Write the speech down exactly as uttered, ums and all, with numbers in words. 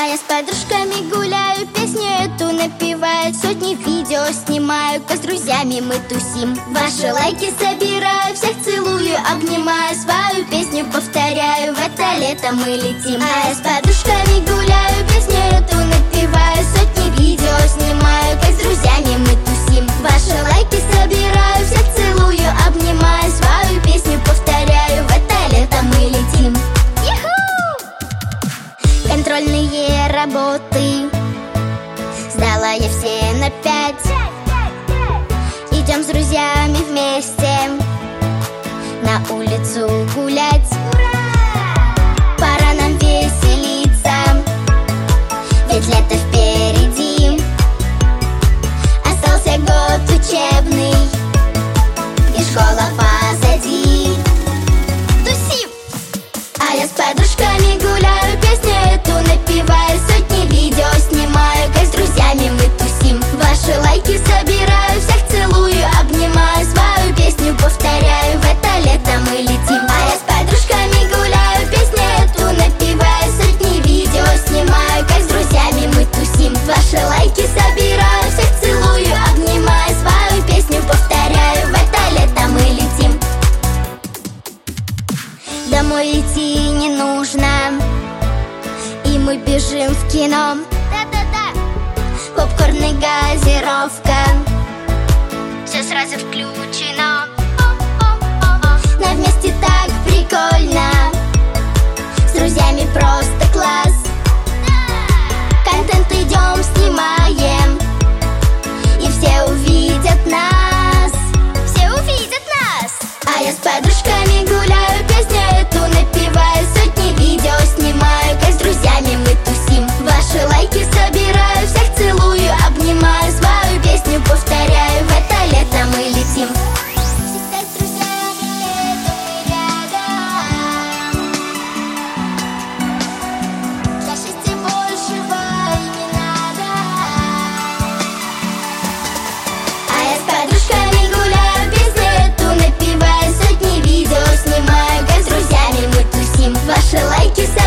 А я с подружками гуляю, песню эту напеваю, сотни видео снимаю, как с друзьями мы тусим. Ваши лайки собираю, всех целую, обнимаю, свою песню повторяю, в это лето мы летим. А я с подружками гуляю, песню эту напеваю, сотни видео снимаю, как с друзьями мы тусим. Ваши лайки собираю, всех целую, обнимаю, свою песню повторяю, в это лето мы летим. Контрольные работы сдала я все на пять. Идем с друзьями вместе на улицу гулять. Пора нам веселиться, ведь лето впереди. Остался год учебный, и школа позади. Тусим! А я с подружками гуляю, песню эту напеваю, сотни видео снимаю, как с друзьями мы тусим. Ваши лайки собираю, всех целую, обнимаю, свою песню повторяю, в это лето мы летим. А я с подружками гуляю, песню эту напеваю, сотни видео снимаю, как с друзьями мы тусим. Ваши лайки собираю, всех целую, обнимаю, свою песню повторяю, в это лето мы летим. Домой идти не нужно, и мы бежим в кино. Да-да-да. Попкорн и газировка, все сразу включено. Но вместе так прикольно, с друзьями просто класс. Контент идем снимаем, и все увидят нас. Все увидят нас. А я с подружками гуляю, песню эту напеваю, сотни видео снимаю, как с друзьями мы тусим. Ваши лайки собираю, всех целую, обнимаю, свою песню повторяю, в это лето мы летим. Всегда с друзьями летом и рядом, для счастья большего и не надо. А я с подружками гуляю, песню эту напеваю, сотни видео снимаю, как с друзьями мы тусим. Ваши лайки собираю,